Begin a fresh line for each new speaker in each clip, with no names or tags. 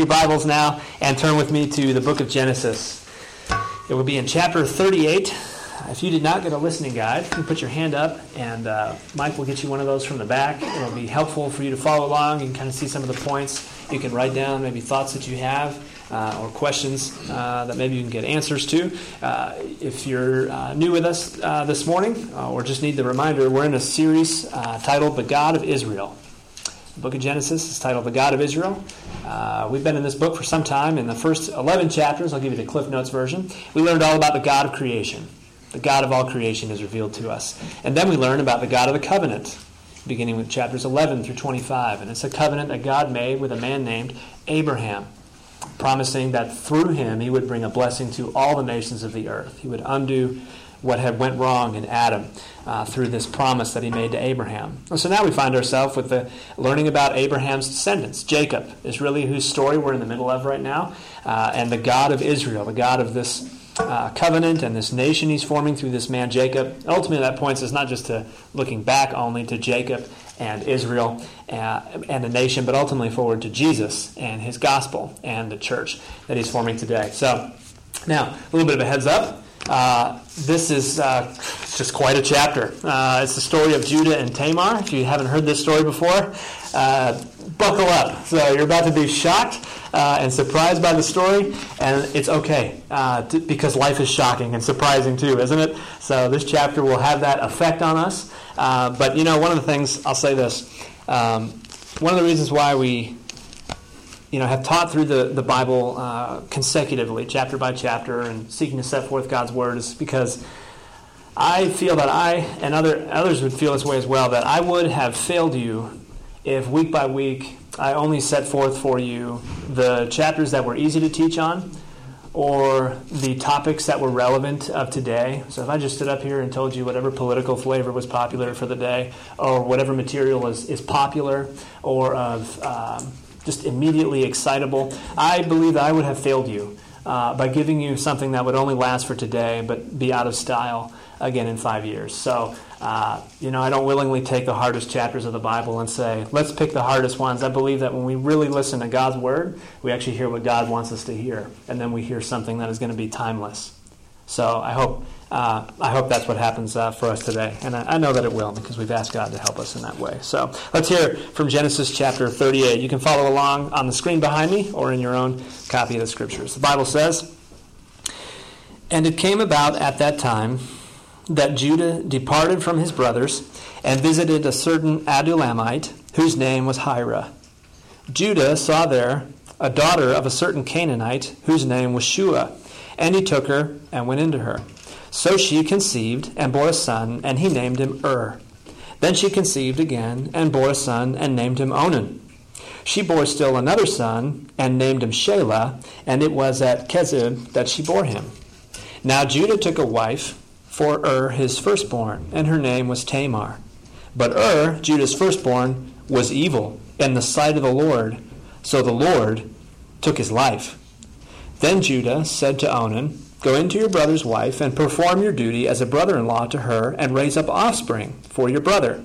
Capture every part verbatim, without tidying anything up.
your Bibles now and turn with me to the book of Genesis. It will be in chapter thirty-eight. If you did not get a listening guide, you can put your hand up, and uh, Mike will get you one of those from the back. It'll be helpful for you to follow along. You can kind of see some of the points. You can write down maybe thoughts that you have uh, or questions uh, that maybe you can get answers to. Uh, if you're uh, new with us uh, this morning uh, or just need the reminder, we're in a series uh, titled The God of Israel. The book of Genesis is titled The God of Israel. Uh, we've been in this book for some time. In the first eleven chapters, I'll give you the Cliff Notes version, we learned all about the God of creation. The God of all creation is revealed to us. And then we learn about the God of the covenant, beginning with chapters eleven through twenty-five. And it's a covenant that God made with a man named Abraham, promising that through him he would bring a blessing to all the nations of the earth. He would undo what had went wrong in Adam uh, through this promise that he made to Abraham. And so now we find ourselves with the learning about Abraham's descendants. Jacob is really whose story we're in the middle of right now. Uh, and the God of Israel, the God of this uh, covenant and this nation he's forming through this man Jacob. Ultimately that points us not just to looking back only to Jacob and Israel uh, and the nation, but ultimately forward to Jesus and his gospel and the church that he's forming today. So now, a little bit of a heads up. Uh, this is uh, just quite a chapter. Uh, it's the story of Judah and Tamar. If you haven't heard this story before, uh, buckle up. So you're about to be shocked uh, and surprised by the story, and it's okay uh, to, because life is shocking and surprising too, isn't it? So this chapter will have that effect on us. Uh, but you know, one of the things, I'll say this, um, one of the reasons why we you know, have taught through the, the Bible uh, consecutively, chapter by chapter, and seeking to set forth God's Word is because I feel that I, and other others would feel this way as well, that I would have failed you if week by week I only set forth for you the chapters that were easy to teach on or the topics that were relevant of today. So if I just stood up here and told you whatever political flavor was popular for the day or whatever material is, is popular or of Um, just immediately excitable, I believe that I would have failed you uh, by giving you something that would only last for today but be out of style again in five years. So, uh, you know, I don't willingly take the hardest chapters of the Bible and say, let's pick the hardest ones. I believe that when we really listen to God's Word, we actually hear what God wants us to hear, and then we hear something that is going to be timeless. So I hope uh, I hope that's what happens uh, for us today. And I, I know that it will because we've asked God to help us in that way. So let's hear from Genesis chapter thirty-eight. You can follow along on the screen behind me or in your own copy of the Scriptures. The Bible says, "And it came about at that time that Judah departed from his brothers and visited a certain Adullamite whose name was Hira. Judah saw there a daughter of a certain Canaanite whose name was Shua. And he took her and went into her. So she conceived and bore a son, and he named him Ur. Then she conceived again and bore a son and named him Onan. She bore still another son and named him Shelah, and it was at Kezib that she bore him. Now Judah took a wife for Ur his firstborn, and her name was Tamar. But Ur, Judah's firstborn, was evil in the sight of the Lord, so the Lord took his life. Then Judah said to Onan, Go into your brother's wife and perform your duty as a brother-in-law to her and raise up offspring for your brother.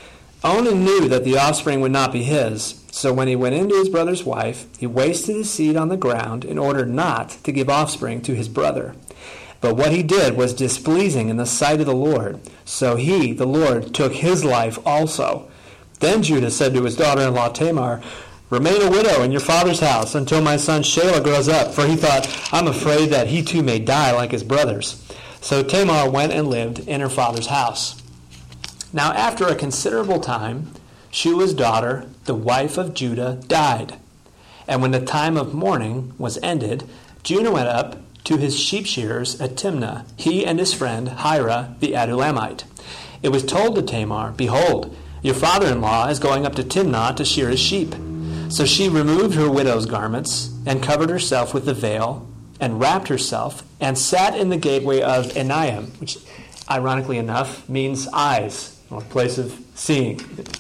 Onan knew that the offspring would not be his, so when he went into his brother's wife, he wasted his seed on the ground in order not to give offspring to his brother. But what he did was displeasing in the sight of the Lord, so he, the Lord, took his life also. Then Judah said to his daughter-in-law Tamar, Remain a widow in your father's house until my son Shelah grows up, for he thought, I'm afraid that he too may die like his brothers. So Tamar went and lived in her father's house. Now after a considerable time, Shua's daughter, the wife of Judah, died. And when the time of mourning was ended, Judah went up to his sheep shearers at Timnah, he and his friend Hira the Adullamite. It was told to Tamar, Behold, your father-in-law is going up to Timnah to shear his sheep. So she removed her widow's garments and covered herself with the veil and wrapped herself and sat in the gateway of Enaim, which ironically enough means eyes, or place of seeing,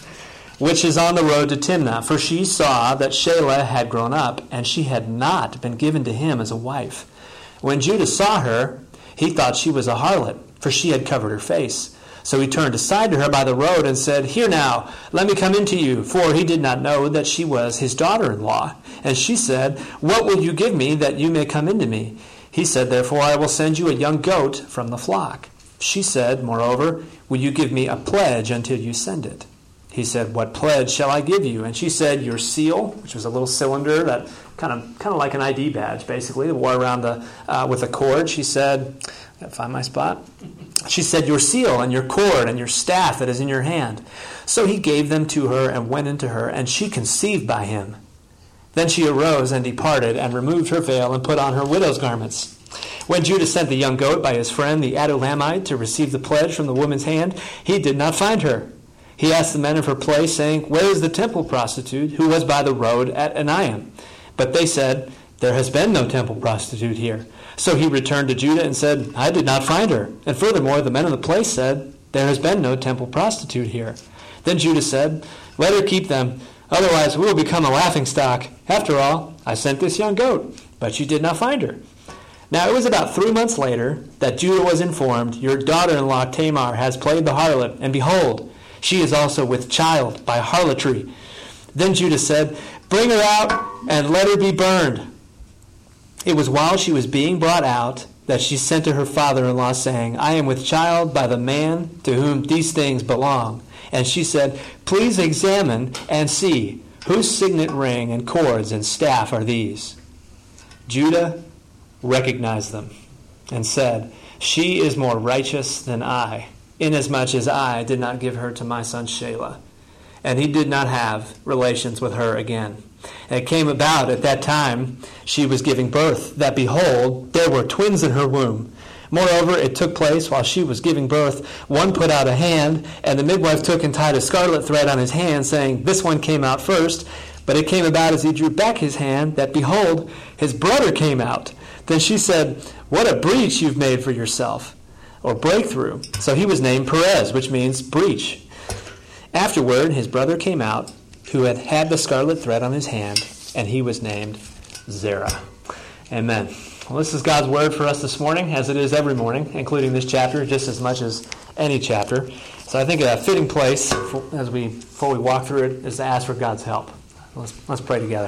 which is on the road to Timnah. For she saw that Shelah had grown up and she had not been given to him as a wife. When Judah saw her, he thought she was a harlot, for she had covered her face. So he turned aside to her by the road and said, "Here now, let me come in to you," for he did not know that she was his daughter-in-law. And she said, "What will you give me that you may come in to me?" He said, "Therefore I will send you a young goat from the flock." She said, "Moreover, will you give me a pledge until you send it?" He said, "What pledge shall I give you?" And she said, "Your seal," which was a little cylinder that kind of kind of like an I D badge, basically, that wore around the uh, with a cord. She said, I gotta find my spot. She said, "Your seal and your cord and your staff that is in your hand." So he gave them to her and went into her, and she conceived by him. Then she arose and departed and removed her veil and put on her widow's garments. When Judah sent the young goat by his friend the Adullamite to receive the pledge from the woman's hand, he did not find her. He asked the men of her place, saying, "Where is the temple prostitute who was by the road at Enaim?" But they said, "There has been no temple prostitute here." So he returned to Judah and said, "I did not find her." And furthermore, the men of the place said, "There has been no temple prostitute here." Then Judah said, "Let her keep them, otherwise we will become a laughingstock. After all, I sent this young goat, but you did not find her." Now it was about three months later that Judah was informed, "Your daughter-in-law Tamar has played the harlot, and behold, she is also with child by harlotry." Then Judah said, "Bring her out and let her be burned." It was while she was being brought out that she sent to her father-in-law, saying, "I am with child by the man to whom these things belong." And she said, "Please examine and see whose signet ring and cords and staff are these." Judah recognized them and said, "She is more righteous than I, inasmuch as I did not give her to my son Shelah." And he did not have relations with her again. And it came about at that time she was giving birth, that behold, there were twins in her womb. Moreover, it took place while she was giving birth, one put out a hand, and the midwife took and tied a scarlet thread on his hand, saying, "This one came out first." But it came about as he drew back his hand, that behold, his brother came out. Then she said, "What a breach you've made for yourself," or breakthrough. So he was named Perez, which means breach. Afterward, his brother came out, who had had the scarlet thread on his hand, and he was named Zerah. Amen. Well, this is God's word for us this morning, as it is every morning, including this chapter, just as much as any chapter. So I think a fitting place for, as we before we walk through it is to ask for God's help. Let's, let's pray together.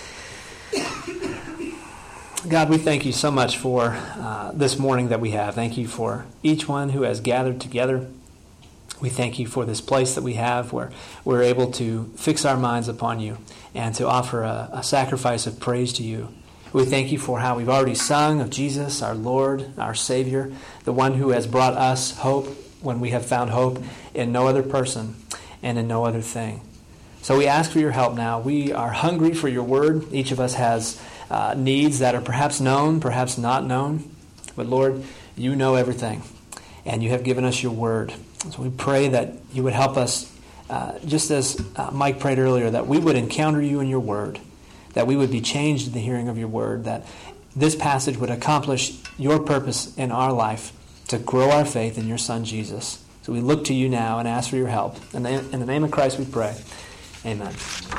God, we thank you so much for uh, this morning that we have. Thank you for each one who has gathered together. We thank you for this place that we have where we're able to fix our minds upon you and to offer a, a sacrifice of praise to you. We thank you for how we've already sung of Jesus, our Lord, our Savior, the one who has brought us hope when we have found hope in no other person and in no other thing. So we ask for your help now. We are hungry for your word. Each of us has uh, needs that are perhaps known, perhaps not known. But Lord, you know everything, and you have given us your word. So we pray that you would help us, uh, just as uh, Mike prayed earlier, that we would encounter you in your word, that we would be changed in the hearing of your word, that this passage would accomplish your purpose in our life to grow our faith in your Son, Jesus. So we look to you now and ask for your help. In the, in the name of Christ we pray. Amen.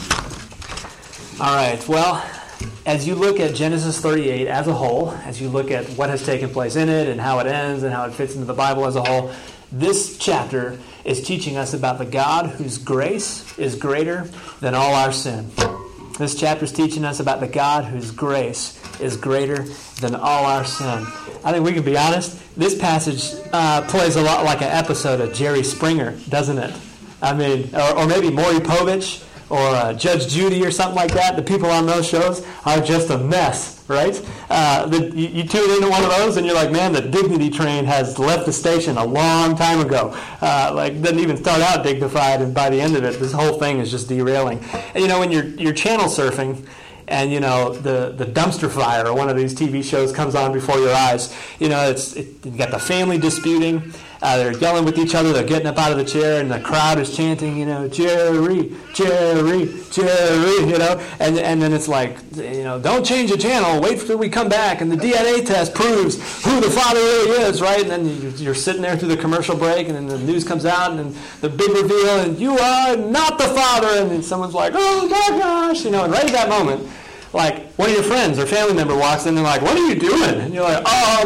All right, well, as you look at Genesis thirty-eight as a whole, as you look at what has taken place in it and how it ends and how it fits into the Bible as a whole, this chapter is teaching us about the God whose grace is greater than all our sin. This chapter is teaching us about the God whose grace is greater than all our sin. I think we can be honest. This passage uh, plays a lot like an episode of Jerry Springer, doesn't it? I mean, or, or maybe Maury Povich or uh, Judge Judy or something like that. The people on those shows are just a mess, right? Uh, the, you, you tune into one of those and you're like, man, the dignity train has left the station a long time ago. Uh, like, doesn't even start out dignified, and by the end of it, this whole thing is just derailing. And you know, when you're you're channel surfing, and you know the, the dumpster fire or one of these T V shows comes on before your eyes, you know it's it, you got the family disputing. Uh, they're yelling with each other. They're getting up out of the chair, and the crowd is chanting, you know, Jerry, Jerry, Jerry, you know. And and then it's like, you know, don't change the channel. Wait till we come back, and the D N A test proves who the father really is, right? And then you're sitting there through the commercial break, and then the news comes out, and then the big reveal, and you are not the father. And then someone's like, oh my gosh, you know. And right at that moment, like one of your friends or family member walks in, and they're like, what are you doing? And you're like, um.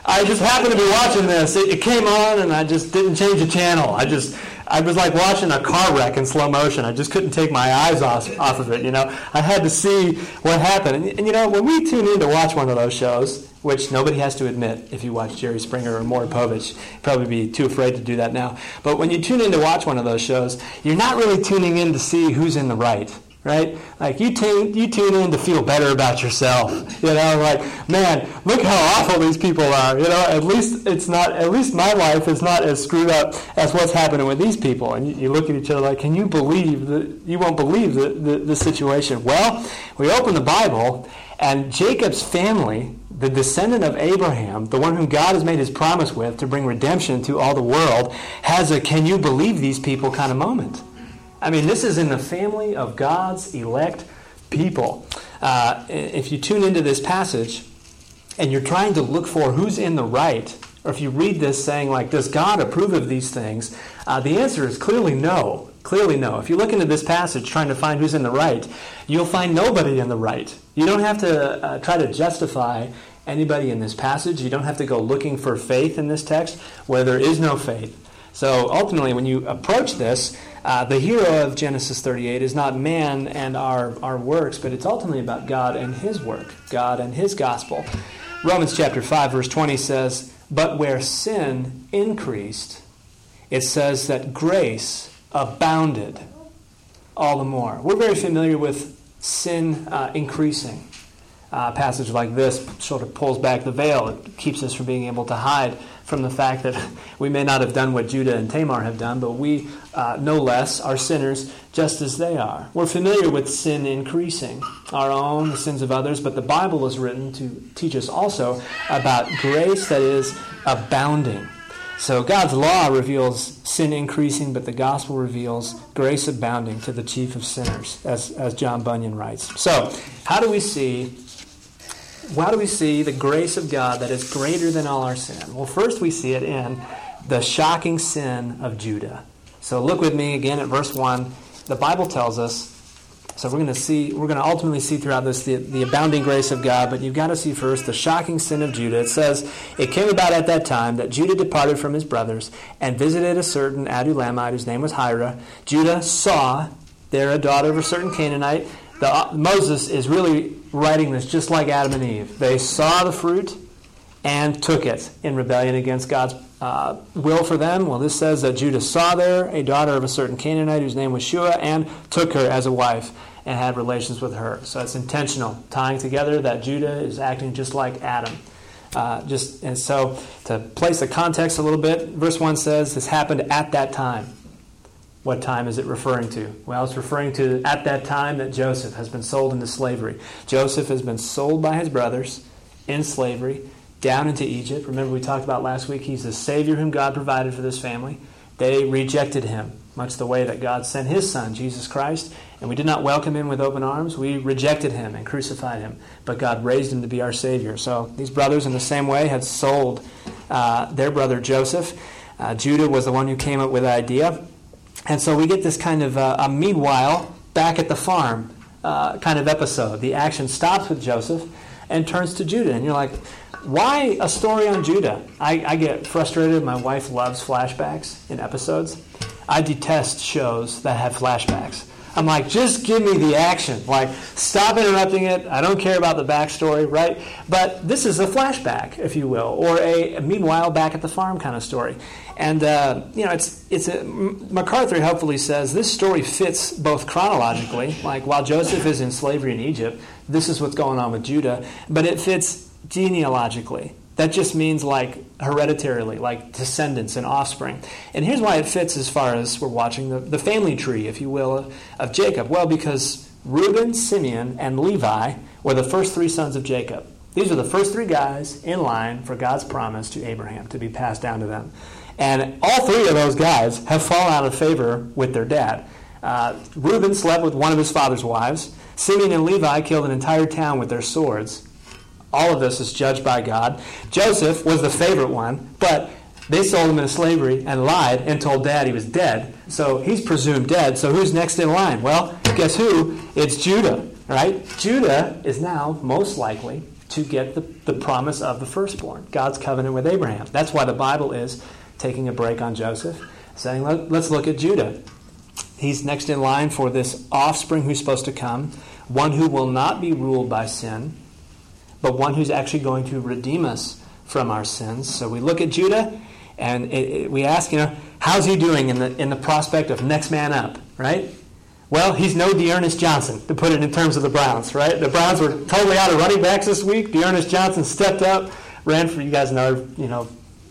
I just happened to be watching this. It, it came on, and I just didn't change the channel. I just, I was like watching a car wreck in slow motion. I just couldn't take my eyes off, off of it, you know. I had to see what happened. And, and, you know, when we tune in to watch one of those shows, which nobody has to admit if you watch Jerry Springer or Maury Povich, you'd probably be too afraid to do that now. But when you tune in to watch one of those shows, you're not really tuning in to see who's in the right. Right? Like you tune, you tune in to feel better about yourself. You know, like, man, look how awful these people are. You know, at least it's not, at least my life is not as screwed up as what's happening with these people. And you, you look at each other like, can you believe that, you won't believe the, the, the situation. Well, we open the Bible, and Jacob's family, the descendant of Abraham, the one whom God has made his promise with to bring redemption to all the world, has a can you believe these people kind of moment. I mean, this is in the family of God's elect people. Uh, if you tune into this passage and you're trying to look for who's in the right, or if you read this saying, like, does God approve of these things? Uh, the answer is clearly no. Clearly no. If you look into this passage trying to find who's in the right, you'll find nobody in the right. You don't have to uh, try to justify anybody in this passage. You don't have to go looking for faith in this text where there is no faith. So ultimately, when you approach this, uh, the hero of Genesis thirty-eight is not man and our, our works, but it's ultimately about God and his work, God and his gospel. Romans chapter five, verse twenty says, but where sin increased, it says that grace abounded all the more. We're very familiar with sin uh, increasing. Uh, a passage like this sort of pulls back the veil. It keeps us from being able to hide from the fact that we may not have done what Judah and Tamar have done, but we, uh, no less, are sinners just as they are. We're familiar with sin increasing, our own, the sins of others, but the Bible is written to teach us also about grace that is abounding. So God's law reveals sin increasing, but the gospel reveals grace abounding to the chief of sinners, as, as John Bunyan writes. So, how do we see How do we see the grace of God that is greater than all our sin? Well, first we see it in the shocking sin of Judah. So look with me again at verse one. The Bible tells us, so we're going to see, we're going to ultimately see throughout this the, the abounding grace of God, but you've got to see first the shocking sin of Judah. It says, it came about at that time that Judah departed from his brothers and visited a certain Adullamite whose name was Hira. Judah saw there a daughter of a certain Canaanite. The, uh, Moses is really writing this just like Adam and Eve. They saw the fruit and took it in rebellion against God's uh, will for them. Well, this says that Judah saw there a daughter of a certain Canaanite whose name was Shua and took her as a wife and had relations with her. So it's intentional, tying together that Judah is acting just like Adam. Uh, just and so to place the context a little bit, verse one says this happened at that time. What time is it referring to? Well, it's referring to at that time that Joseph has been sold into slavery. Joseph has been sold by his brothers in slavery down into Egypt. Remember we talked about last week, he's the Savior whom God provided for this family. They rejected him, much the way that God sent his Son, Jesus Christ, and we did not welcome him with open arms. We rejected him and crucified him, but God raised him to be our Savior. So these brothers in the same way had sold uh, their brother Joseph. Uh, Judah was the one who came up with the idea. And so we get this kind of uh, a meanwhile back at the farm uh, kind of episode. The action stops with Joseph and turns to Judah. And you're like, why a story on Judah? I, I get frustrated. My wife loves flashbacks in episodes. I detest shows that have flashbacks. I'm like, just give me the action. Like, stop interrupting it. I don't care about the backstory, right? But this is a flashback, if you will, or a, a meanwhile back at the farm kind of story. And, uh, you know, it's it's a, MacArthur helpfully says this story fits both chronologically, like while Joseph is in slavery in Egypt, this is what's going on with Judah, but it fits genealogically. That just means like hereditarily, like descendants and offspring. And here's why it fits as far as we're watching the, the family tree, if you will, of, of Jacob. Well, because Reuben, Simeon, and Levi were the first three sons of Jacob. These are the first three guys in line for God's promise to Abraham to be passed down to them. And all three of those guys have fallen out of favor with their dad. Uh, Reuben slept with one of his father's wives. Simeon and Levi killed an entire town with their swords. All of this is judged by God. Joseph was the favorite one, but they sold him into slavery and lied and told Dad he was dead. So he's presumed dead. So who's next in line? Well, guess who? It's Judah, right? Judah is now most likely to get the, the promise of the firstborn, God's covenant with Abraham. That's why the Bible is taking a break on Joseph, saying, Let, let's look at Judah. He's next in line for this offspring who's supposed to come, one who will not be ruled by sin, but one who's actually going to redeem us from our sins. So we look at Judah, and it, it, we ask, you know, how's he doing in the in the prospect of next man up, right? Well, he's no Dearness Johnson, to put it in terms of the Browns, right? The Browns were totally out of running backs this week. Dearness Johnson stepped up, ran for, you guys know, you know,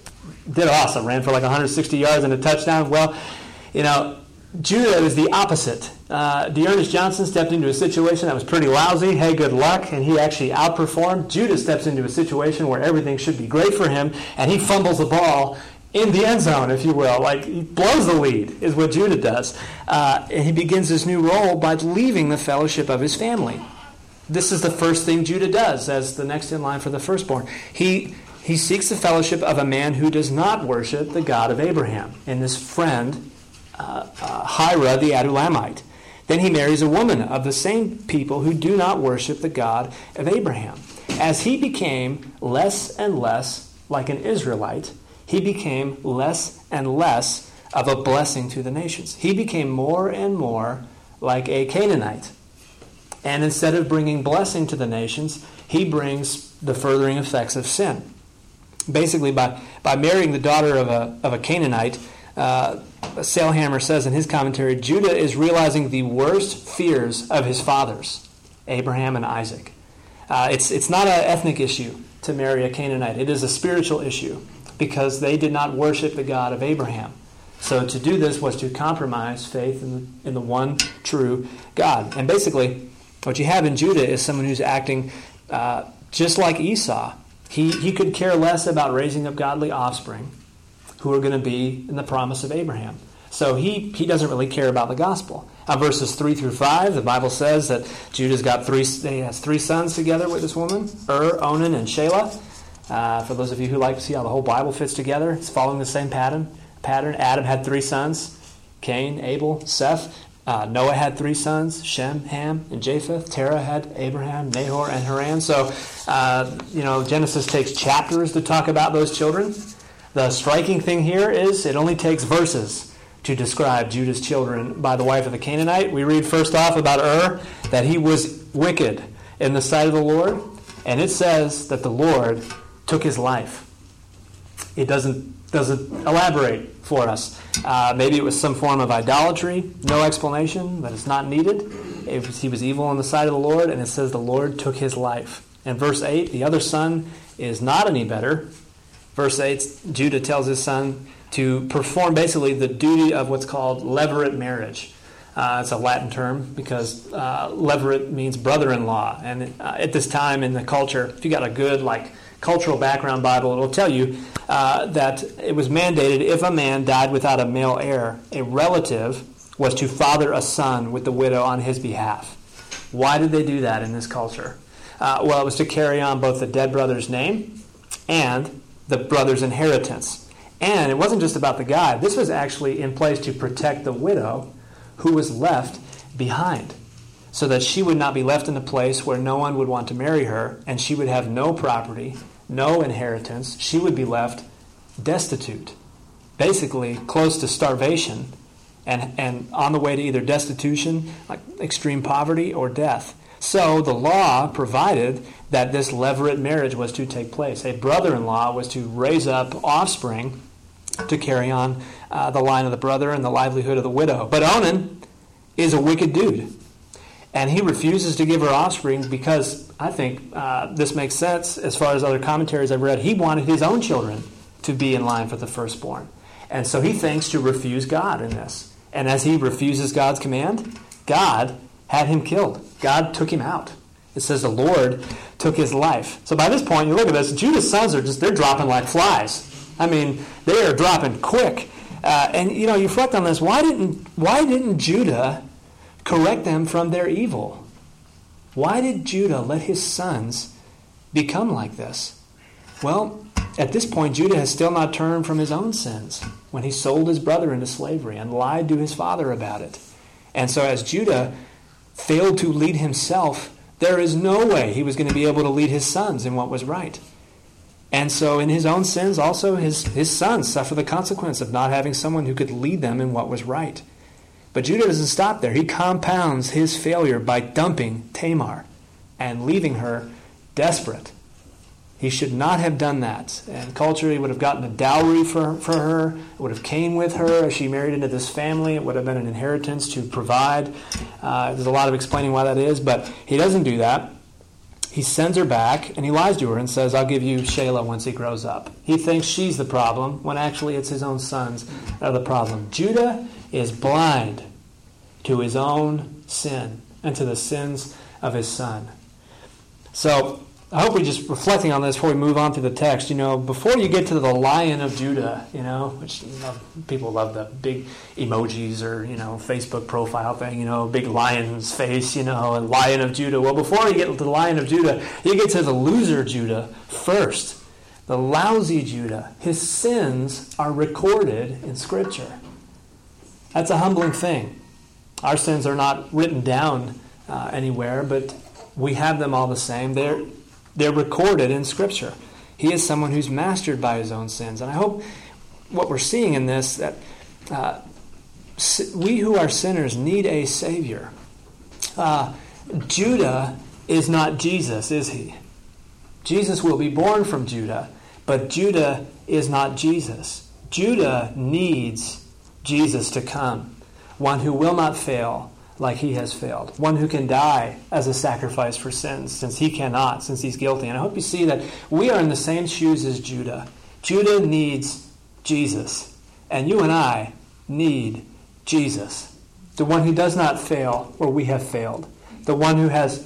did awesome, ran for like one hundred sixty yards and a touchdown. Well, you know, Judah is the opposite. Uh, Dearness Johnson stepped into a situation that was pretty lousy. Hey, good luck. And he actually outperformed. Judah steps into a situation where everything should be great for him, and he fumbles the ball in the end zone, if you will. Like, he blows the lead, is what Judah does. Uh, and he begins this new role by leaving the fellowship of his family. This is the first thing Judah does as the next in line for the firstborn. He he seeks the fellowship of a man who does not worship the God of Abraham, and his friend, uh, uh, Hira the Adulamite. Then he marries a woman of the same people who do not worship the God of Abraham. As he became less and less like an Israelite, he became less and less of a blessing to the nations. He became more and more like a Canaanite. And instead of bringing blessing to the nations, he brings the furthering effects of sin. Basically, by, by marrying the daughter of a, of a Canaanite, uh, Sailhammer says in his commentary, Judah is realizing the worst fears of his fathers, Abraham and Isaac. Uh, it's, it's not an ethnic issue to marry a Canaanite. It is a spiritual issue, because they did not worship the God of Abraham. So to do this was to compromise faith in the, in the one true God. And basically, what you have in Judah is someone who's acting uh, just like Esau. He, he could care less about raising up godly offspring who are going to be in the promise of Abraham. So he, he doesn't really care about the gospel. Uh, verses three through five, the Bible says that Judah's got three, he has three sons together with this woman, Ur, Onan, and Shelah. Uh, for those of you who like to see how the whole Bible fits together, it's following the same pattern. Pattern. Adam had three sons, Cain, Abel, Seth. Uh, Noah had three sons, Shem, Ham, and Japheth. Terah had Abraham, Nahor, and Haran. So, uh, you know, Genesis takes chapters to talk about those children. The striking thing here is it only takes verses to describe Judah's children by the wife of the Canaanite. We read first off about Ur, that he was wicked in the sight of the Lord. And it says that the Lord took his life. It doesn't doesn't elaborate for us. Uh, maybe it was some form of idolatry. No explanation, but it's not needed. It was, he was evil in the sight of the Lord, and it says the Lord took his life. In verse eight, the other son is not any better. Verse eight, Judah tells his son to perform basically the duty of what's called levirate marriage. Uh, it's a Latin term because uh, levirate means brother-in-law. And uh, at this time in the culture, if you got a good like cultural background Bible, it'll tell you uh, that it was mandated if a man died without a male heir, a relative was to father a son with the widow on his behalf. Why did they do that in this culture? Uh, well, it was to carry on both the dead brother's name and the brother's inheritance. And it wasn't just about the guy. This was actually in place to protect the widow who was left behind, so that she would not be left in a place where no one would want to marry her, and she would have no property, no inheritance. She would be left destitute, basically close to starvation, and, and on the way to either destitution, like extreme poverty, or death. So the law provided that this levirate marriage was to take place. A brother-in-law was to raise up offspring to carry on uh, the line of the brother and the livelihood of the widow. But Onan is a wicked dude. And he refuses to give her offspring because, I think uh, this makes sense as far as other commentaries I've read, he wanted his own children to be in line for the firstborn. And so he thinks to refuse God in this. And as he refuses God's command, God had him killed. God took him out. It says the Lord took his life. So by this point, you look at this, Judah's sons are just, they're dropping like flies. I mean, they are dropping quick. Uh, and, you know, you reflect on this. Why didn't, why didn't Judah correct them from their evil? Why did Judah let his sons become like this? Well, at this point, Judah has still not turned from his own sins when he sold his brother into slavery and lied to his father about it. And so as Judah failed to lead himself There is no way he was going to be able to lead his sons in what was right. And so in his own sins, also his, his sons suffer the consequence of not having someone who could lead them in what was right. But Judah doesn't stop there. He compounds his failure by dumping Tamar and leaving her desperate. He should not have done that. And culturally, he would have gotten a dowry for, for her. It would have came with her as she married into this family. It would have been an inheritance to provide. Uh, there's a lot of explaining why that is, but he doesn't do that. He sends her back, and he lies to her and says, I'll give you Shelah once he grows up. He thinks she's the problem, when actually it's his own sons that are the problem. Judah is blind to his own sin and to the sins of his son. So I hope we're just reflecting on this before we move on to the text. You know, before you get to the Lion of Judah, you know, which you know, people love the big emojis or, you know, Facebook profile thing, you know, big lion's face, you know, and Lion of Judah. Well, before you get to the Lion of Judah, you get to the loser Judah first. The lousy Judah. His sins are recorded in Scripture. That's a humbling thing. Our sins are not written down uh, anywhere, but we have them all the same. They're They're recorded in Scripture. He is someone who's mastered by his own sins. And I hope what we're seeing in this, that uh, we who are sinners need a Savior. Uh, Judah is not Jesus, is he? Jesus will be born from Judah, but Judah is not Jesus. Judah needs Jesus to come, one who will not fail, like he has failed. One who can die as a sacrifice for sins, since he cannot, since he's guilty. And I hope you see that we are in the same shoes as Judah. Judah needs Jesus, and you and I need Jesus. The one who does not fail where we have failed. The one who has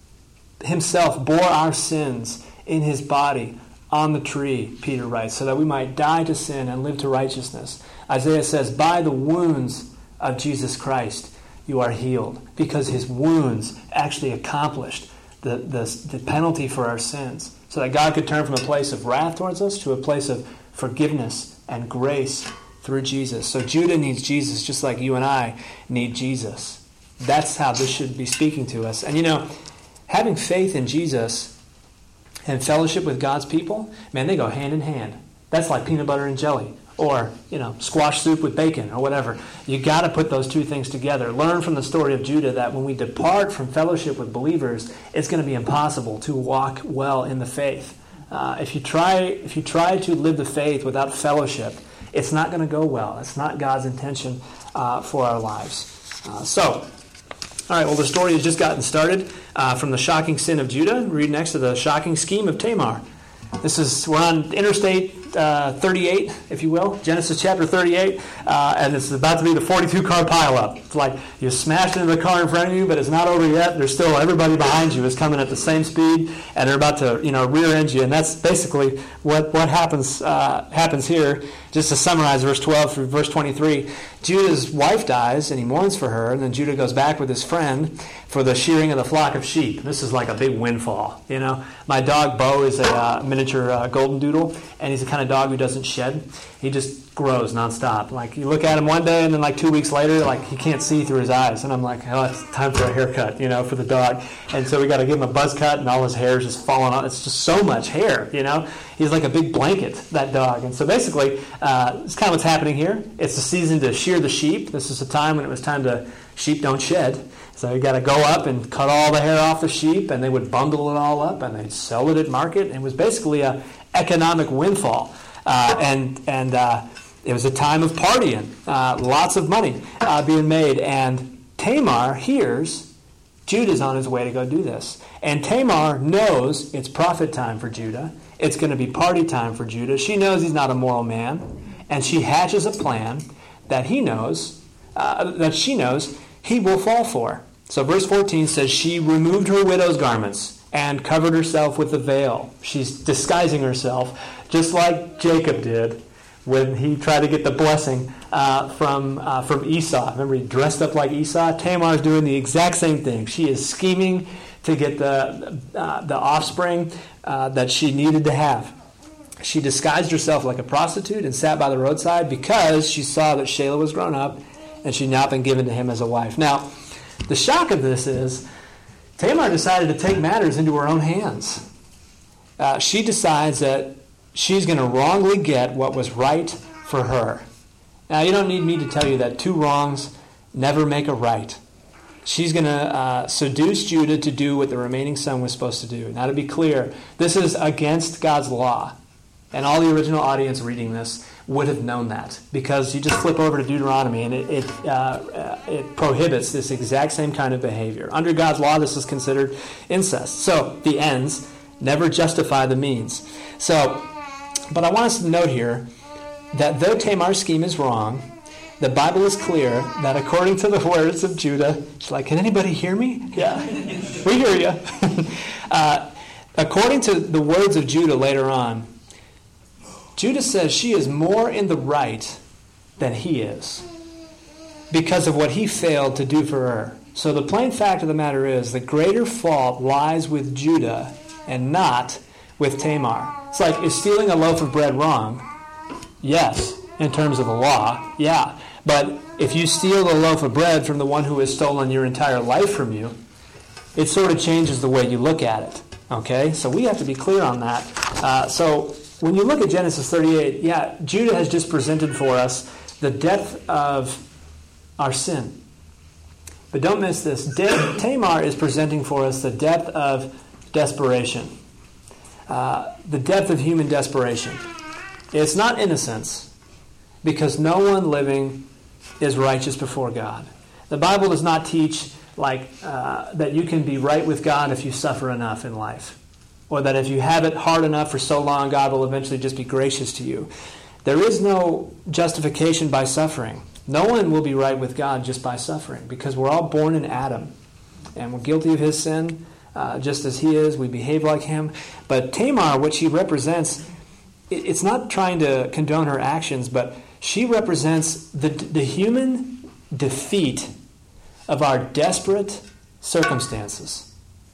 himself bore our sins in his body on the tree, Peter writes, so that we might die to sin and live to righteousness. Isaiah says, by the wounds of Jesus Christ, you are healed, because his wounds actually accomplished the, the, the penalty for our sins, so that God could turn from a place of wrath towards us to a place of forgiveness and grace through Jesus. So Judah needs Jesus just like you and I need Jesus. That's how this should be speaking to us. And you know, having faith in Jesus and fellowship with God's people, man, they go hand in hand. That's like peanut butter and jelly. Or, you know, squash soup with bacon or whatever. You got to put those two things together. Learn from the story of Judah that when we depart from fellowship with believers, it's going to be impossible to walk well in the faith. Uh, if you try, if you try to live the faith without fellowship, it's not going to go well. It's not God's intention uh, for our lives. Uh, so, all right. Well, the story has just gotten started uh, from the shocking sin of Judah. Read next to the shocking scheme of Tamar. This is, we're on Interstate uh, thirty-eight, if you will, Genesis chapter thirty-eight, uh, and it's about to be the forty-two car pileup. It's like you smashed into the car in front of you, but it's not over yet. There's still everybody behind you is coming at the same speed, and they're about to, you know, rear-end you, and that's basically what what happens uh, happens here. Just to summarize, verse twelve through verse twenty-three, Judah's wife dies, and he mourns for her, and then Judah goes back with his friend for the shearing of the flock of sheep. This is like a big windfall, you know. My dog, Bo, is a uh, miniature uh, golden doodle, and he's the kind of dog who doesn't shed. He just grows nonstop. Like, you look at him one day, and then like two weeks later, like, he can't see through his eyes. And I'm like, oh, it's time for a haircut, you know, for the dog. And so we got to give him a buzz cut, and all his hair is just falling off. It's just so much hair, you know. He's like a big blanket, that dog. And so basically, uh, it's kind of what's happening here. It's the season to shear the sheep. This is a time when it was time to, sheep don't shed. So you got to go up and cut all the hair off the sheep, and they would bundle it all up, and they'd sell it at market. And it was basically a economic windfall. Uh, and and uh, it was a time of partying, uh, lots of money uh, being made. And Tamar hears Judah's on his way to go do this. And Tamar knows it's profit time for Judah. It's going to be party time for Judah. She knows he's not a moral man. And she hatches a plan that he knows, uh, that she knows he will fall for. So verse fourteen says, she removed her widow's garments and covered herself with a veil. She's disguising herself, just like Jacob did when he tried to get the blessing uh, from uh, from Esau. Remember, he dressed up like Esau? Tamar's doing the exact same thing. She is scheming to get the, uh, the offspring uh, that she needed to have. She disguised herself like a prostitute and sat by the roadside because she saw that Shelah was grown up and she'd not been given to him as a wife. Now, the shock of this is Tamar decided to take matters into her own hands. Uh, she decides that she's going to wrongly get what was right for her. Now, you don't need me to tell you that two wrongs never make a right. She's going to uh, seduce Judah to do what the remaining son was supposed to do. Now, to be clear, this is against God's law. And all the original audience reading this would have known that, because you just flip over to Deuteronomy and it it, uh, it prohibits this exact same kind of behavior. Under God's law, this is considered incest. So the ends never justify the means. So, but I want us to note here that though Tamar's scheme is wrong, the Bible is clear that according to the words of Judah, she's like, can anybody hear me? Yeah, we hear you. uh, according to the words of Judah later on, Judah says she is more in the right than he is because of what he failed to do for her. So the plain fact of the matter is the greater fault lies with Judah and not with Tamar. It's like, is stealing a loaf of bread wrong? Yes, in terms of the law, yeah. But if you steal a loaf of bread from the one who has stolen your entire life from you, it sort of changes the way you look at it. Okay? So we have to be clear on that. Uh, so when you look at Genesis thirty-eight, yeah, Judah has just presented for us the depth of our sin. But don't miss this. De- Tamar is presenting for us the depth of desperation. Uh, the depth of human desperation. It's not innocence, because no one living is righteous before God. The Bible does not teach like uh, that you can be right with God if you suffer enough in life, or that if you have it hard enough for so long, God will eventually just be gracious to you. There is no justification by suffering. No one will be right with God just by suffering, because we're all born in Adam, and we're guilty of his sin, uh, just as he is. We behave like him. But Tamar, what she represents, it's not trying to condone her actions, but she represents the, the human defeat of our desperate circumstances.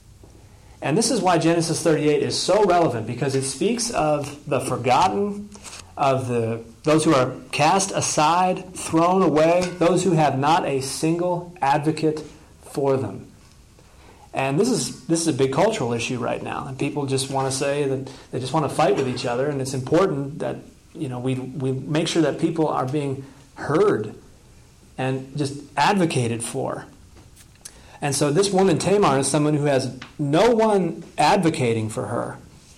And this is why Genesis thirty-eight is so relevant, because it speaks of the forgotten, of the those who are cast aside, thrown away, those who have not a single advocate for them. And this is this is a big cultural issue right now. And people just want to say that they just want to fight with each other, and it's important that you know we we make sure that people are being heard and just advocated for. And so this woman, Tamar, is someone who has no one advocating for her.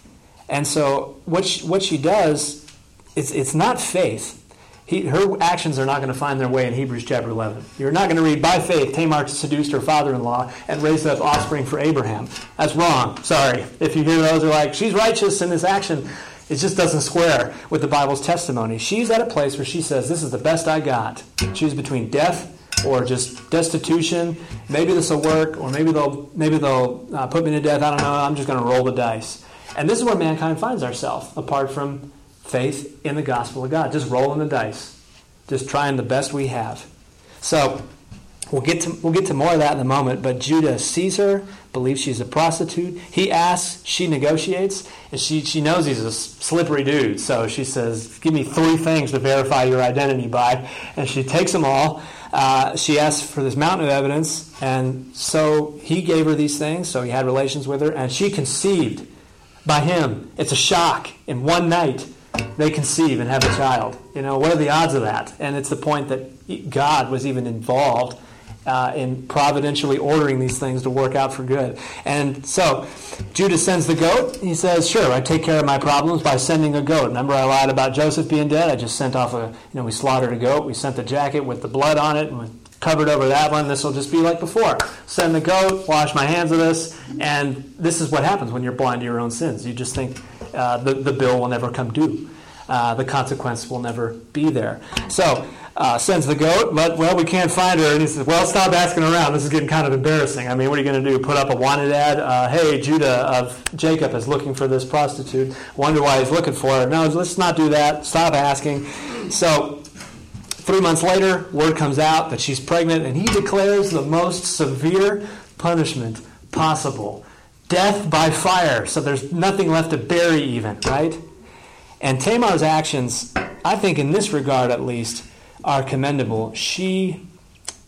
And so what she, what she does, it's, it's not faith. He, her actions are not going to find their way in Hebrews chapter eleven. You're not going to read, by faith, Tamar seduced her father-in-law and raised up offspring for Abraham. That's wrong. Sorry. If you hear those are like, she's righteous in this action, it just doesn't square with the Bible's testimony. She's at a place where she says, this is the best I got. Choose between death or just destitution. Maybe this will work, or maybe they'll maybe they'll uh, put me to death. I don't know. I'm just going to roll the dice. And this is where mankind finds ourselves, apart from faith in the gospel of God. Just rolling the dice, just trying the best we have. So we'll get to we'll get to more of that in a moment. But Judah sees her, believes she's a prostitute. He asks, she negotiates, and she she knows he's a slippery dude. So she says, "Give me three things to verify your identity by," and she takes them all. Uh, she asked for this mountain of evidence, and so he gave her these things, so he had relations with her, and she conceived by him. It's a shock. In one night, they conceive and have a child. You know, what are the odds of that? And it's the point that God was even involved uh, in providentially ordering these things to work out for good. And so Judah sends the goat. He says, sure, I take care of my problems by sending a goat. Remember I lied about Joseph being dead? I just sent off a, you know, we slaughtered a goat. We sent the jacket with the blood on it and we covered over that one. This will just be like before. Send the goat, wash my hands of this, and this is what happens when you're blind to your own sins. You just think uh, the, the bill will never come due. Uh, the consequence will never be there. So, uh, sends the goat, but, well, we can't find her. And he says, well, stop asking around. This is getting kind of embarrassing. I mean, what are you going to do? Put up a wanted ad? Uh, hey, Judah of Jacob is looking for this prostitute. Wonder why he's looking for her. No, let's not do that. Stop asking. So, three months later, word comes out that she's pregnant, and he declares the most severe punishment possible. Death by fire. So there's nothing left to bury even, right? And Tamar's actions, I think in this regard at least, are commendable. She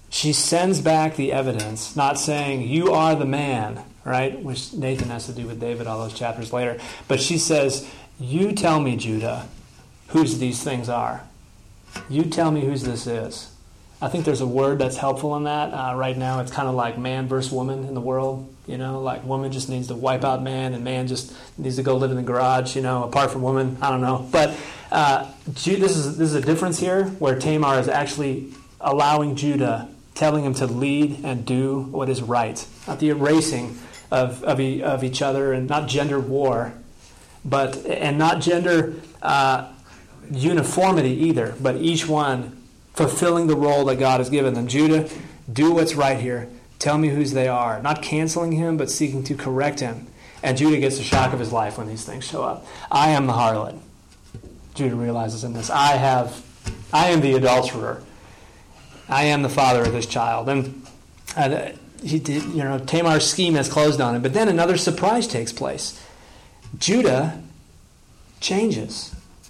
she sends back the evidence, not saying, you are the man, right? Which Nathan has to do with David all those chapters later. But she says, you tell me, Judah, whose these things are. You tell me whose this is. I think there's a word that's helpful in that. Uh, right now it's kind of like man versus woman in the world. You know, like woman just needs to wipe out man, and man just needs to go live in the garage, you know, apart from woman. I don't know. But uh, this is this is a difference here where Tamar is actually allowing Judah, telling him to lead and do what is right. Not the erasing of, of, e- of each other, and not gender war, but and not gender uh, uniformity either, but each one fulfilling the role that God has given them. Judah, do what's right here. Tell me whose they are. Not canceling him, but seeking to correct him. And Judah gets the shock of his life when these things show up. I am the harlot. Judah realizes in this. I have, I am the adulterer. I am the father of this child. And uh, he did, you know, Tamar's scheme has closed on him. But then another surprise takes place. Judah changes.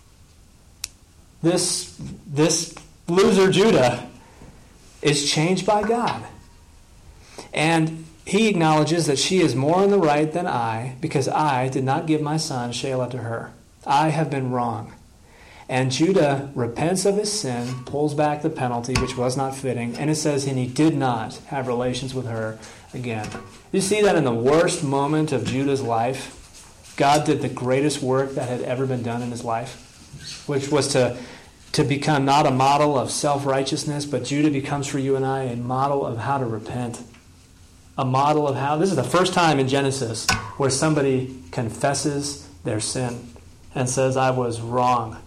This, this loser Judah is changed by God. And he acknowledges that she is more in the right than I, because I did not give my son Shelah to her. I have been wrong. And Judah repents of his sin, pulls back the penalty, which was not fitting, and it says, and he did not have relations with her again. You see that in the worst moment of Judah's life, God did the greatest work that had ever been done in his life, which was to to become not a model of self-righteousness, but Judah becomes for you and I a model of how to repent. A model of how, this is the first time in Genesis where somebody confesses their sin and says, I was wrong,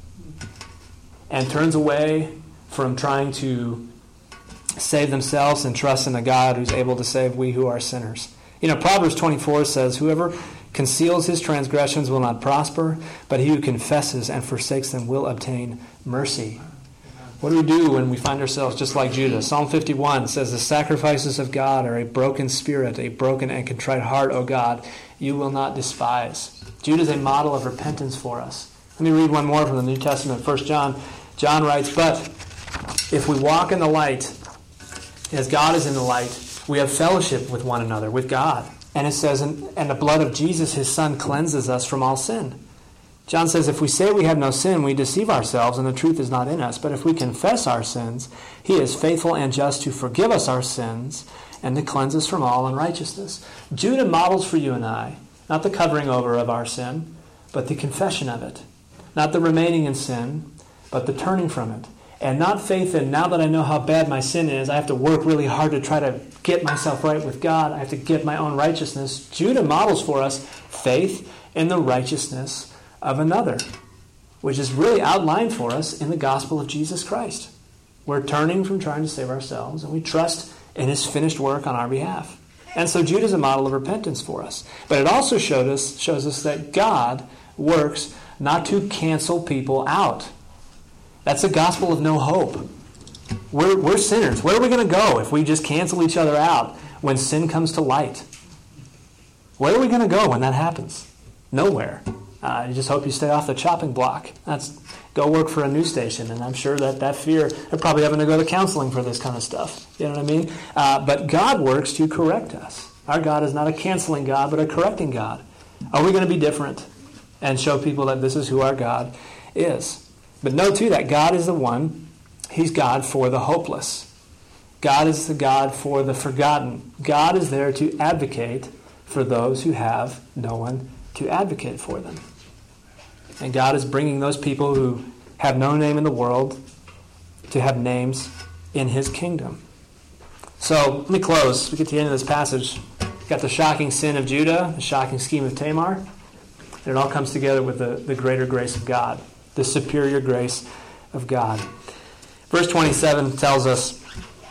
and turns away from trying to save themselves and trust in a God who's able to save we who are sinners. You know, Proverbs twenty-four says, whoever conceals his transgressions will not prosper, but he who confesses and forsakes them will obtain mercy. What do we do when we find ourselves just like Judah? Psalm fifty-one says, the sacrifices of God are a broken spirit, a broken and contrite heart, O God, you will not despise. Judah is a model of repentance for us. Let me read one more from the New Testament. First John. John writes, but if we walk in the light, as God is in the light, we have fellowship with one another, with God. And it says, and, and the blood of Jesus, his son, cleanses us from all sin. John says, if we say we have no sin, we deceive ourselves, and the truth is not in us. But if we confess our sins, he is faithful and just to forgive us our sins and to cleanse us from all unrighteousness. Judah models for you and I, not the covering over of our sin, but the confession of it. Not the remaining in sin, but the turning from it. And not faith in, now that I know how bad my sin is, I have to work really hard to try to get myself right with God. I have to get my own righteousness. Judah models for us faith in the righteousness of another, which is really outlined for us in the gospel of Jesus Christ. We're turning from trying to save ourselves, and we trust in his finished work on our behalf. And so Judah is a model of repentance for us. But it also showed us, shows us that God works not to cancel people out. That's a gospel of no hope. We're, we're sinners. Where are we going to go if we just cancel each other out when sin comes to light? Where are we going to go when that happens? Nowhere. Uh, you just hope you stay off the chopping block. That's go work for a news station, and I'm sure that that fear, they're probably having to go to counseling for this kind of stuff. You know what I mean? Uh, but God works to correct us. Our God is not a canceling God, but a correcting God. Are we going to be different and show people that this is who our God is? But know, too, that God is the one, he's God for the hopeless. God is the God for the forgotten. God is there to advocate for those who have no one to advocate for them. And God is bringing those people who have no name in the world to have names in his kingdom. So, let me close. We get to the end of this passage. We've got the shocking sin of Judah, the shocking scheme of Tamar, and it all comes together with the, the greater grace of God. The superior grace of God. Verse twenty-seven tells us,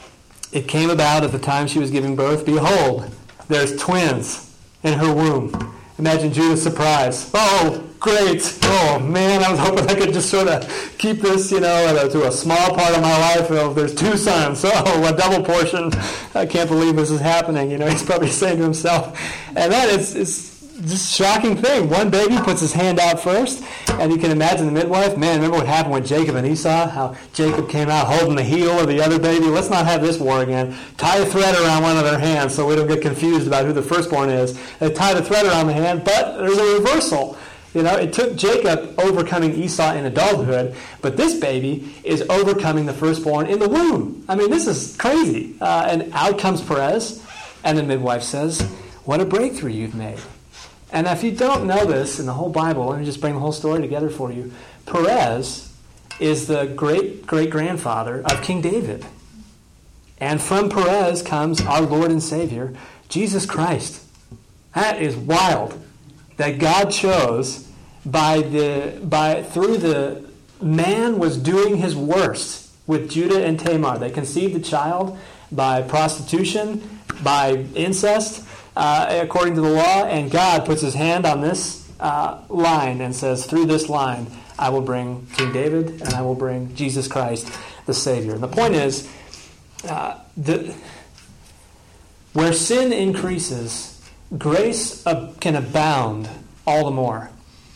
it came about at the time she was giving birth, behold, there's twins in her womb. Imagine Judah's surprise. Oh, great. Oh, man, I was hoping I could just sort of keep this, you know, to a small part of my life. Oh, there's two sons. Oh, a double portion. I can't believe this is happening. You know, he's probably saying to himself. And that is, is just shocking thing. One baby puts his hand out first, and you can imagine the midwife. Man, remember what happened with Jacob and Esau? How Jacob came out holding the heel of the other baby. Let's not have this war again. Tie a thread around one of their hands so we don't get confused about who the firstborn is. They tie the thread around the hand, but there's a reversal. You know, it took Jacob overcoming Esau in adulthood, but this baby is overcoming the firstborn in the womb. I mean, this is crazy. Uh, and out comes Perez, and the midwife says, "What a breakthrough you've made." And if you don't know this in the whole Bible, let me just bring the whole story together for you. Perez is the great-great-grandfather of King David. And from Perez comes our Lord and Savior, Jesus Christ. That is wild. That God chose by the by through the man was doing his worst with Judah and Tamar. They conceived a child by prostitution, by incest, uh, according to the law, and God puts his hand on this uh, line and says, through this line, I will bring King David and I will bring Jesus Christ, the Savior. And the point is, uh, the, where sin increases, grace can abound all the more.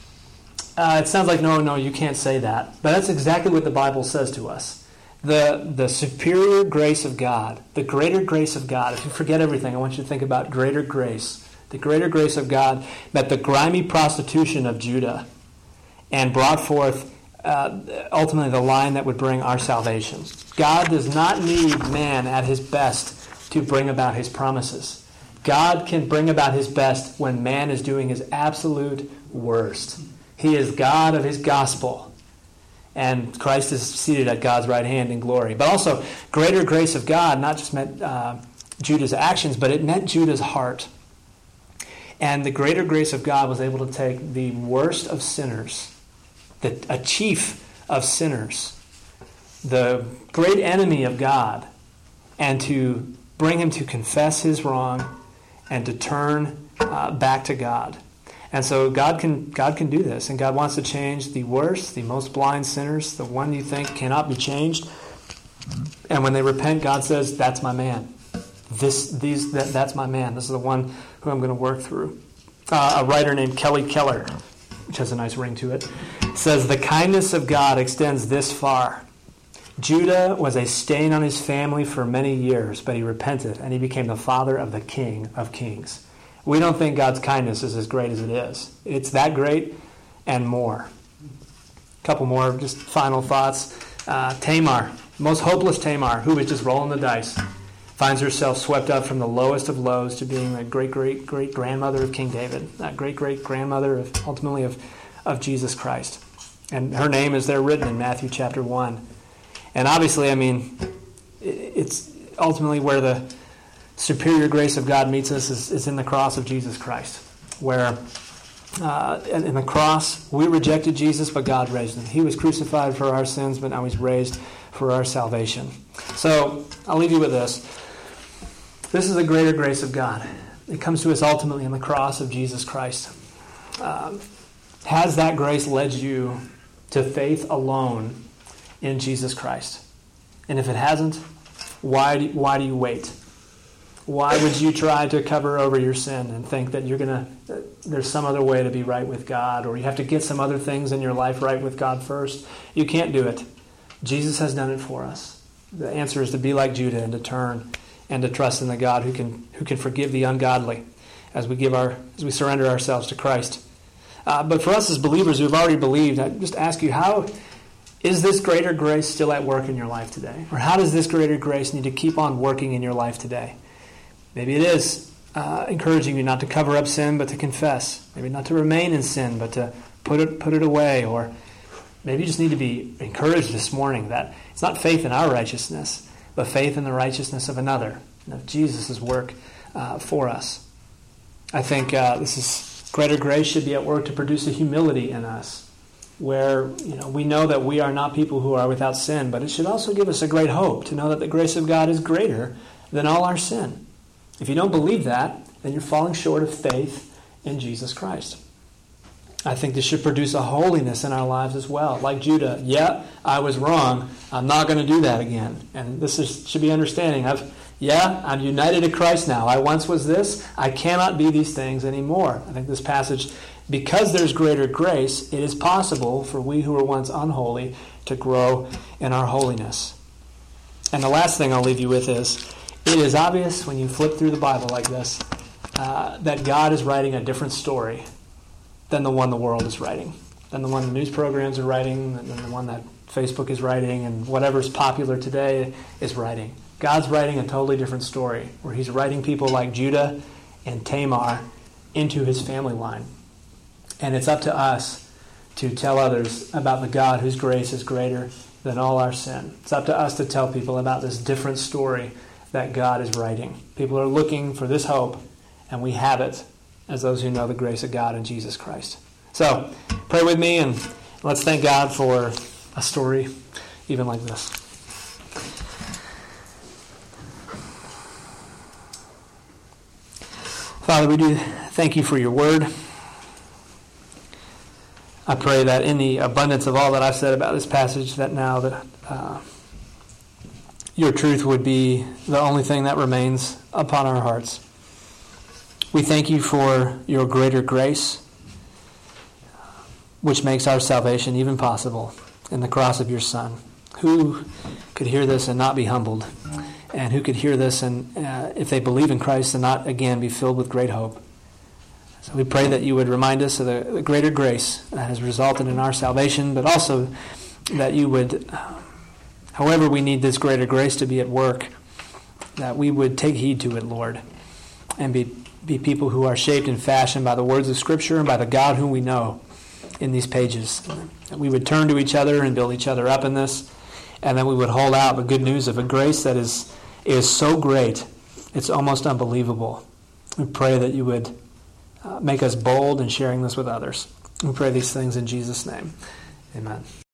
Uh, it sounds like, no, no, you can't say that. But that's exactly what the Bible says to us. The, the superior grace of God, the greater grace of God. If you forget everything, I want you to think about greater grace. The greater grace of God met the grimy prostitution of Judah and brought forth uh, ultimately the line that would bring our salvation. God does not need man at his best to bring about his promises. God can bring about his best when man is doing his absolute worst. He is God of his gospel. And Christ is seated at God's right hand in glory. But also, greater grace of God not just meant uh, Judah's actions, but it meant Judah's heart. And the greater grace of God was able to take the worst of sinners, the, a chief of sinners, the great enemy of God, and to bring him to confess his wrong and to turn uh, back to God. And so God can God can do this, and God wants to change the worst, the most blind sinners, the one you think cannot be changed. And when they repent, God says, "That's my man. This these that, that's my man. This is the one who I'm going to work through." Uh, a writer named Kelly Keller, which has a nice ring to it, says the kindness of God extends this far. Judah was a stain on his family for many years, but he repented, and he became the father of the King of Kings. We don't think God's kindness is as great as it is. It's that great and more. A couple more just final thoughts. Uh, Tamar, most hopeless Tamar, who was just rolling the dice, finds herself swept up from the lowest of lows to being the great-great-great-grandmother of King David, that great-great-grandmother of ultimately of, of Jesus Christ. And her name is there written in Matthew chapter one. And obviously, I mean, it's ultimately where the superior grace of God meets us is, is in the cross of Jesus Christ, where uh, in the cross we rejected Jesus, but God raised him. He was crucified for our sins, but now he's raised for our salvation. So I'll leave you with this. This is the greater grace of God. It comes to us ultimately in the cross of Jesus Christ. Um, has that grace led you to faith alone in Jesus Christ? And if it hasn't, why do, why do you wait? Why would you try to cover over your sin and think that you're gonna there's some other way to be right with God, or you have to get some other things in your life right with God first? You can't do it. Jesus has done it for us. The answer is to be like Judah and to turn and to trust in the God who can who can forgive the ungodly as we give our as we surrender ourselves to Christ. Uh, but for us as believers who have already believed, I just ask you, how is this greater grace still at work in your life today? Or how does this greater grace need to keep on working in your life today? Maybe it is uh, encouraging you not to cover up sin, but to confess. Maybe not to remain in sin, but to put it put it away. Or maybe you just need to be encouraged this morning that it's not faith in our righteousness, but faith in the righteousness of another, and of Jesus' work uh, for us. I think uh, this is greater grace should be at work to produce a humility in us, where you know we know that we are not people who are without sin, but it should also give us a great hope to know that the grace of God is greater than all our sin. If you don't believe that, then you're falling short of faith in Jesus Christ. I think this should produce a holiness in our lives as well. Like Judah, yeah, I was wrong. I'm not going to do that again. And this is, should be understanding. I've, Yeah, I'm united to Christ now. I once was this. I cannot be these things anymore. I think this passage, because there's greater grace, it is possible for we who were once unholy to grow in our holiness. And the last thing I'll leave you with is, it is obvious when you flip through the Bible like this, uh, that God is writing a different story than the one the world is writing, than the one the news programs are writing, than the one that Facebook is writing, and whatever's popular today is writing. God's writing a totally different story, where he's writing people like Judah and Tamar into his family line. And it's up to us to tell others about the God whose grace is greater than all our sin. It's up to us to tell people about this different story that God is writing. People are looking for this hope, and we have it as those who know the grace of God in Jesus Christ. So, pray with me, and let's thank God for a story even like this. Father, we do thank you for your word. I pray that in the abundance of all that I've said about this passage, that now that uh, your truth would be the only thing that remains upon our hearts. We thank you for your greater grace, which makes our salvation even possible in the cross of your Son. Who could hear this and not be humbled? And who could hear this and, uh, if they believe in Christ, and not again be filled with great hope? So we pray that you would remind us of the, the greater grace that has resulted in our salvation, but also that you would, uh, however we need this greater grace to be at work, that we would take heed to it, Lord, and be, be people who are shaped and fashioned by the words of Scripture and by the God whom we know in these pages. That we would turn to each other and build each other up in this, and that we would hold out the good news of a grace that is is so great, it's almost unbelievable. We pray that you would uh, make us bold in sharing this with others. We pray these things in Jesus' name. Amen.